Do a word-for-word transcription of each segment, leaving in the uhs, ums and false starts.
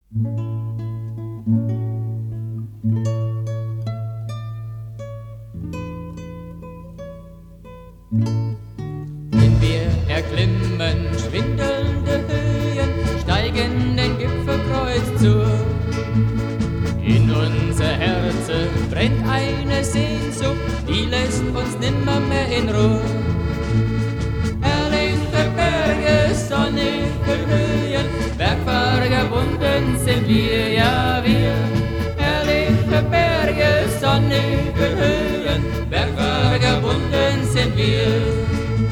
Wenn wir erklimmen schwindelnde Höhen, steigen den Gipfelkreuz zu. In unser Herze brennt eine Sehnsucht, die lässt uns nimmermehr in Ruhe. Herrliche Berge, sonnige Höhen, bergverbunden sind wir, ja wir. Herrliche Berge, sonnige Höhen, bergverbunden sind wir.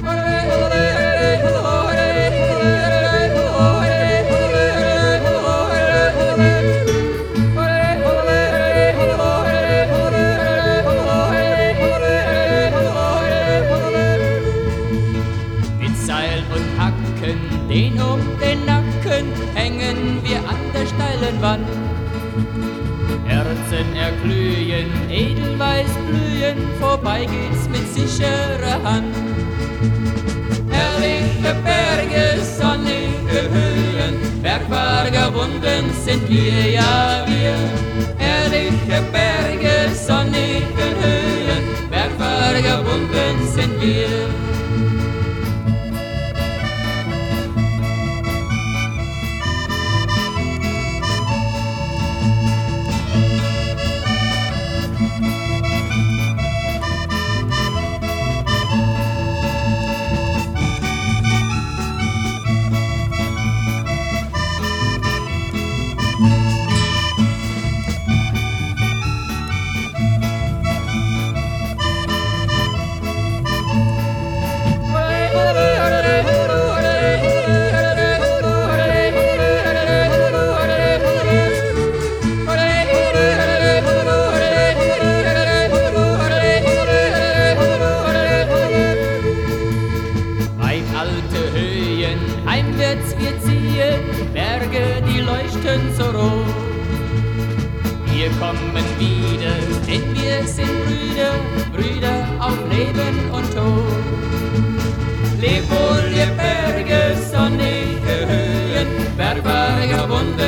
Den um den Nacken hängen wir an der steilen Wand. Herzen erglühen, edelweiß blühen, vorbei geht's mit sicherer Hand. Herrliche Berge, sonnige Höhen, bergverbunden sind wir, ja wir. Herrliche Berge, sonnige Höhen, bergverbunden sind wir. Heimwärts wir ziehen, Berge, die leuchten so rot. Wir kommen wieder, denn wir sind Brüder, Brüder auf Leben und Tod. Leb wohl, ihr Berge, sonnige Höhen, bergverbunden